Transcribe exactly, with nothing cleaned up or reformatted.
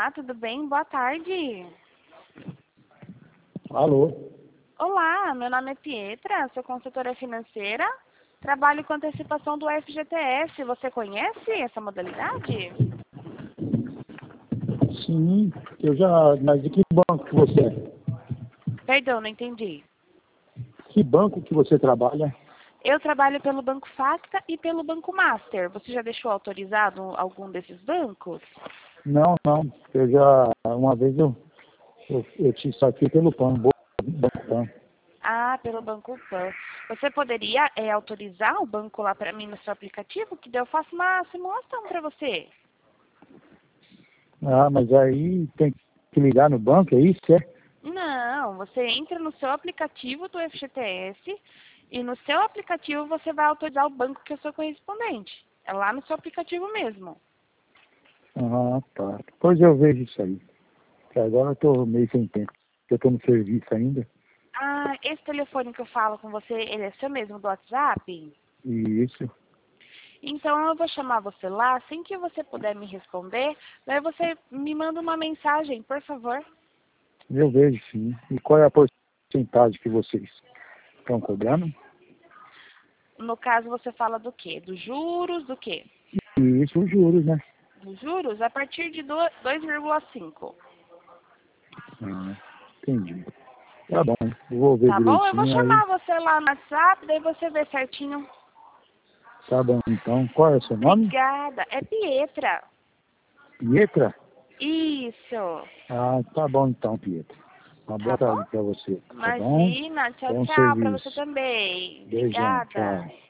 Olá, tudo bem? Boa tarde. Alô? Olá, meu nome é Pietra, sou consultora financeira, trabalho com antecipação do F G T S. Você conhece essa modalidade? Sim, eu já. Mas de que banco que você é? Perdão, não entendi. Que banco que você trabalha? Eu trabalho pelo Banco Facta e pelo Banco Master. Você já deixou autorizado algum desses bancos? Não, não. Eu já. Uma vez eu, eu, eu te saquei pelo PAN, Banco PAN. Ah, pelo Banco Pan. Você poderia é, autorizar o banco lá para mim no seu aplicativo? Que daí eu faço uma simulação para você. Ah, mas aí tem que ligar no banco, é isso? É? Não, você entra no seu aplicativo do F G T S e no seu aplicativo você vai autorizar o banco que é o seu correspondente. É lá no seu aplicativo mesmo. Ah, tá. Depois eu vejo isso aí. Porque agora eu tô meio sem tempo. Eu tô no serviço ainda. Ah, esse telefone que eu falo com você, ele é seu mesmo do WhatsApp? E isso. Então eu vou chamar você lá, assim que você puder me responder, daí você me manda uma mensagem, por favor. Eu vejo sim. E qual é a porcentagem que vocês estão cobrando? No caso você fala do quê? Dos juros, do quê? E isso, os juros, né? Dos juros a partir de dois vírgula cinco. Ah, entendi. Tá bom, eu vou ver Tá bom? Eu vou direitinho aí. chamar você lá no WhatsApp, daí você vê certinho. Tá bom, então. Qual é o seu nome? Obrigada. É Pietra. Pietra? Isso. Ah, tá bom então, Pietra. Uma Tá boa bom? tarde pra você, tá bom? Imagina. Tchau, Bom tchau. Pra você serviço. também. Beijão, Obrigada. tchau.